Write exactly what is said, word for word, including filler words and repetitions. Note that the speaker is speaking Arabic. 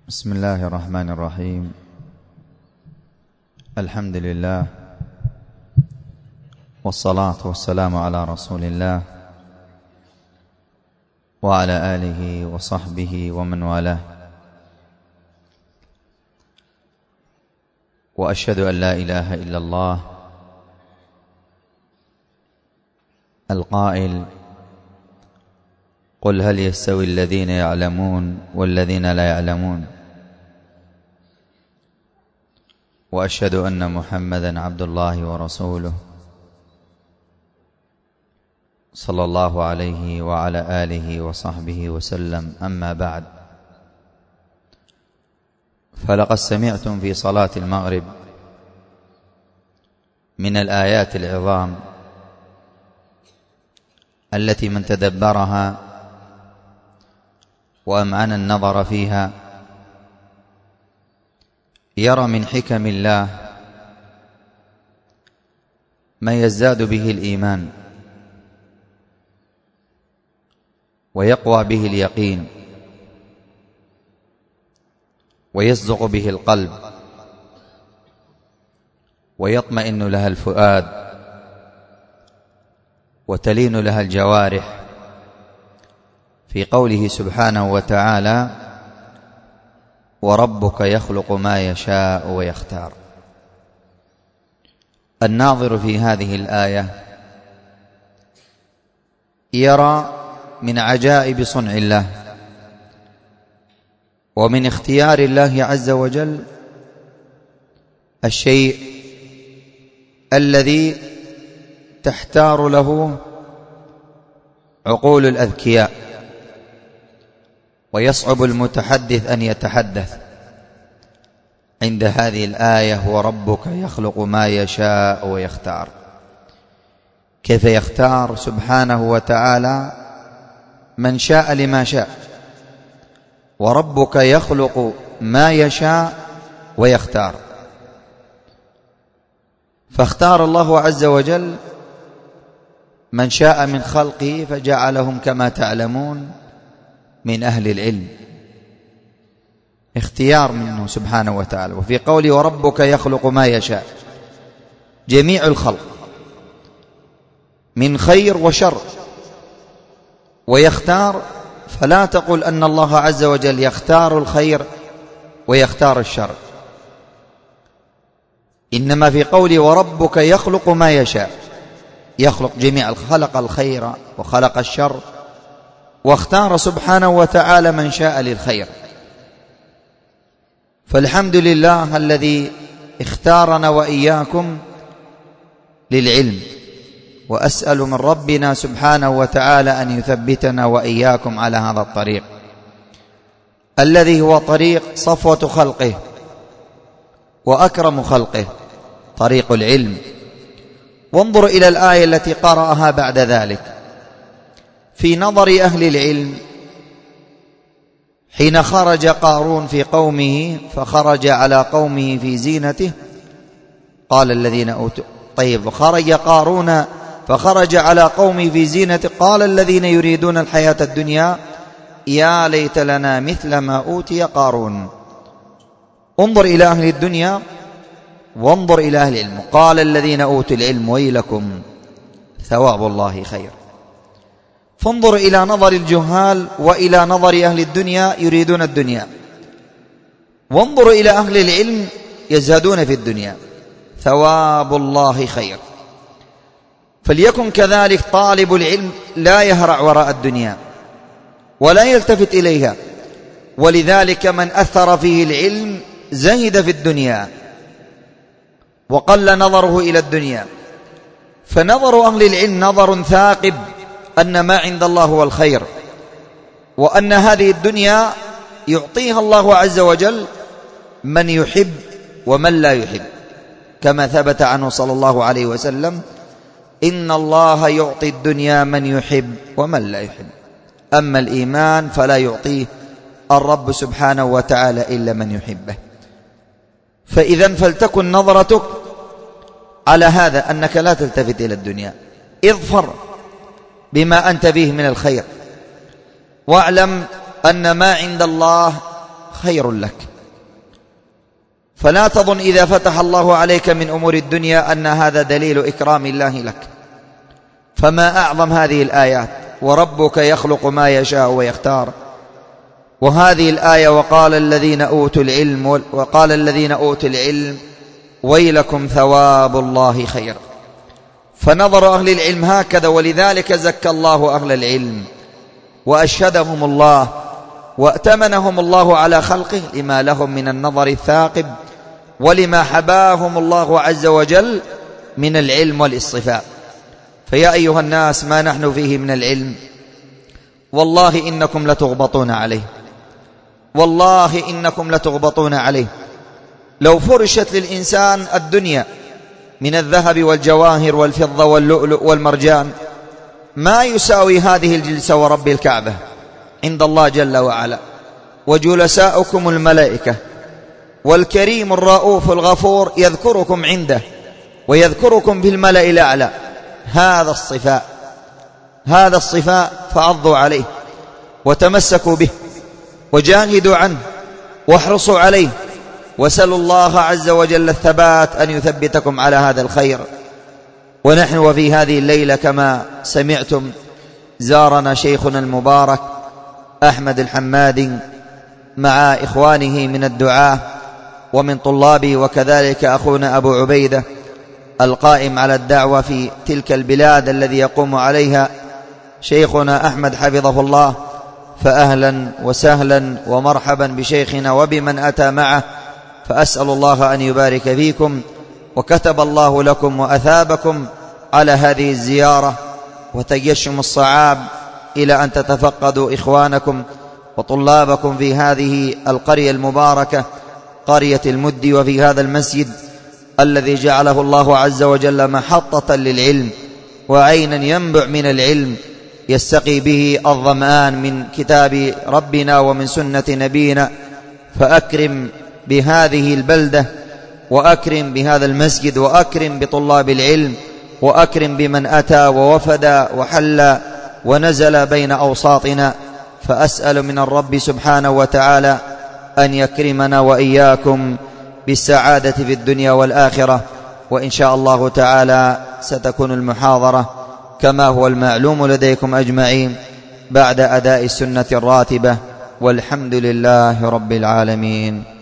بسم الله الرحمن الرحيم. الحمد لله والصلاة والسلام على رسول الله وعلى آله وصحبه ومن والاه، وأشهد أن لا إله إلا الله القائل: قل هل يستوي الذين يعلمون والذين لا يعلمون. وأشهد أن محمدًا عبد الله ورسوله صلى الله عليه وعلى آله وصحبه وسلم. أما بعد، فلقد سمعتم في صلاة المغرب من الآيات العظام التي من تدبرها وأمعن النظر فيها يرى من حكم الله ما يزداد به الإيمان ويقوى به اليقين ويصدق به القلب ويطمئن لها الفؤاد وتلين لها الجوارح، في قوله سبحانه وتعالى: وربك يخلق ما يشاء ويختار. الناظر في هذه الآية يرى من عجائب صنع الله ومن اختيار الله عز وجل الشيء الذي تحتار له عقول الأذكياء ويصعب المتحدث أن يتحدث عند هذه الآية: وربك يخلق ما يشاء ويختار. كيف يختار سبحانه وتعالى من شاء لما شاء؟ وربك يخلق ما يشاء ويختار. فاختار الله عز وجل من شاء من خلقه فجعلهم كما تعلمون من أهل العلم، اختيار منه سبحانه وتعالى. وفي قوله وربك يخلق ما يشاء، جميع الخلق من خير وشر، ويختار، فلا تقل أن الله عز وجل يختار الخير ويختار الشر، إنما في قوله وربك يخلق ما يشاء، يخلق جميع، خلق الخير وخلق الشر واختار سبحانه وتعالى من شاء للخير. فالحمد لله الذي اختارنا وإياكم للعلم، وأسأل من ربنا سبحانه وتعالى أن يثبتنا وإياكم على هذا الطريق الذي هو طريق صفوة خلقه وأكرم خلقه، طريق العلم. وانظر إلى الآية التي قرأها بعد ذلك في نظر أهل العلم حين خرج قارون في قومه، فخرج على قومه في زينته، قال الذين أوتوا طيب خرج قارون فخرج على قومه في زينته، قال الذين يريدون الحياة الدنيا يا ليت لنا مثل ما أوتي قارون. انظر إلى أهل الدنيا وانظر إلى أهل العلم. قال الذين أوتوا العلم ويلكم ثواب الله خير. فانظر إلى نظر الجهال وإلى نظر أهل الدنيا يريدون الدنيا، وانظر إلى أهل العلم يزهدون في الدنيا، ثواب الله خير. فليكن كذلك طالب العلم لا يهرع وراء الدنيا ولا يلتفت إليها، ولذلك من أثر فيه العلم زهد في الدنيا وقل نظره إلى الدنيا. فنظر أهل العلم نظر ثاقب أن ما عند الله هو الخير، وأن هذه الدنيا يعطيها الله عز وجل من يحب ومن لا يحب، كما ثبت عنه صلى الله عليه وسلم: إن الله يعطي الدنيا من يحب ومن لا يحب، أما الإيمان فلا يعطيه الرب سبحانه وتعالى إلا من يحبه. فإذا فلتكن نظرتك على هذا، أنك لا تلتفت إلى الدنيا، اظفر بما أنت به من الخير، واعلم أن ما عند الله خير لك. فلا تظن إذا فتح الله عليك من أمور الدنيا أن هذا دليل إكرام الله لك. فما أعظم هذه الآيات: وربك يخلق ما يشاء ويختار. وهذه الآية: وقال الذين أوتوا العلم وقال الذين أوتوا العلم ويلكم ثواب الله خير. فنظر أهل العلم هكذا، ولذلك زكى الله أهل العلم وأشهدهم الله وأتمنهم الله على خلقه لما لهم من النظر الثاقب ولما حباهم الله عز وجل من العلم والاصطفاء. فيا أيها الناس، ما نحن فيه من العلم والله إنكم لتغبطون عليه، والله إنكم لتغبطون عليه. لو فرشت للإنسان الدنيا من الذهب والجواهر والفضة واللؤلؤ والمرجان ما يساوي هذه الجلسة ورب الكعبة عند الله جل وعلا. وجلساؤكم الملائكة والكريم الرؤوف الغفور يذكركم عنده ويذكركم في الملأ الأعلى. هذا الصفاء، هذا الصفاء، فعضوا عليه وتمسكوا به وجاهدوا عنه واحرصوا عليه، وسلوا الله عز وجل الثبات أن يثبتكم على هذا الخير. ونحن وفي هذه الليلة كما سمعتم زارنا شيخنا المبارك أحمد الحمادي مع إخوانه من الدعاة ومن طلابه، وكذلك أخونا أبو عبيدة القائم على الدعوة في تلك البلاد الذي يقوم عليها شيخنا أحمد حفظه الله. فأهلا وسهلا ومرحبا بشيخنا وبمن أتى معه. فأسأل الله أن يبارك فيكم، وكتب الله لكم وأثابكم على هذه الزيارة وتجشم الصعاب إلى أن تتفقدوا إخوانكم وطلابكم في هذه القرية المباركة قرية المد، وفي هذا المسجد الذي جعله الله عز وجل محطة للعلم وعينا ينبع من العلم يستقي به الظمآن من كتاب ربنا ومن سنة نبينا. فأكرم بهذه البلدة وأكرم بهذا المسجد وأكرم بطلاب العلم وأكرم بمن أتى ووفد وحل ونزل بين أوساطنا. فأسأل من الرب سبحانه وتعالى أن يكرمنا وإياكم بالسعادة في الدنيا والآخرة. وإن شاء الله تعالى ستكون المحاضرة كما هو المعلوم لديكم أجمعين بعد أداء السنة الراتبة، والحمد لله رب العالمين.